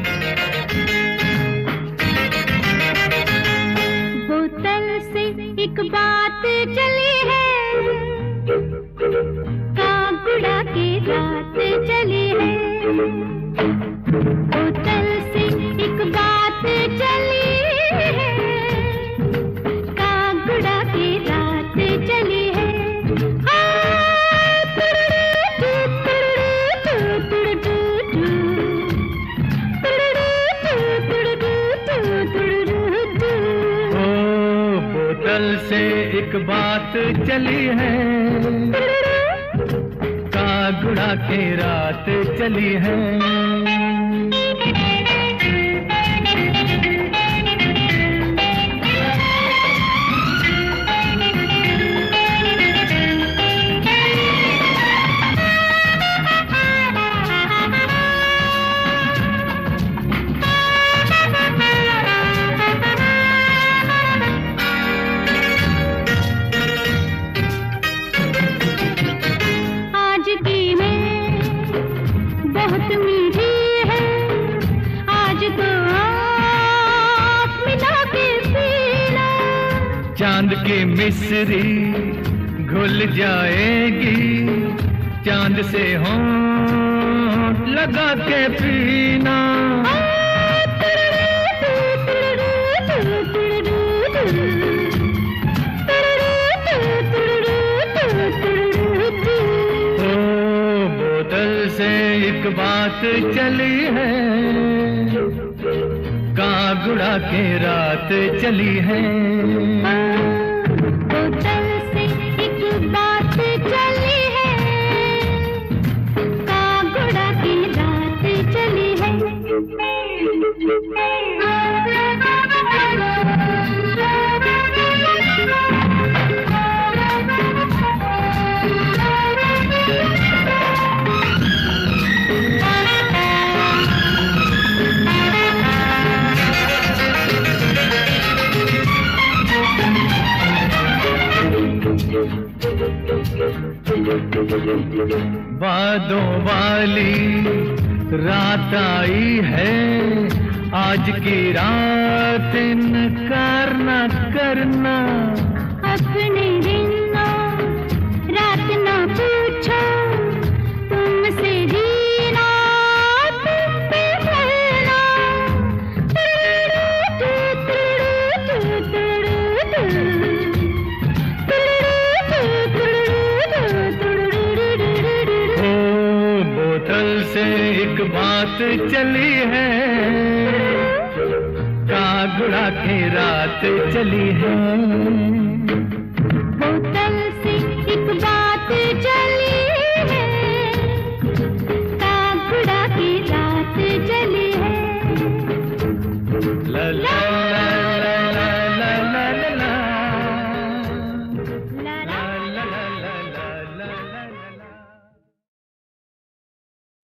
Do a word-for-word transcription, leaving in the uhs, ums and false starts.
बोतल से एक बात चली है, कागुड़ा की रात चली है। बोतल से एक बात चली है, कागुड़ा की रात चली है। बोतल से एक बात चली है, कागुड़ा की रात चली है। बहुत मीठी है आज तो आप मिला के पीना। चांद की मिस्री घुल जाएगी, चांद से होंठ लगा के पीना। एक बात चली है, कागुड़ा की रात चली है। बोतल से एक बात चली है, कागुड़ा की रात चली है। बादों वाली रात आई है, आज की रात इनकार न करना। अपने दिनों रात न पूछो, तुमसे जीना तुम पे मरना। बोतल से एक बात चली है, कागुड़ा की रात चली है। बोतल से एक बात चली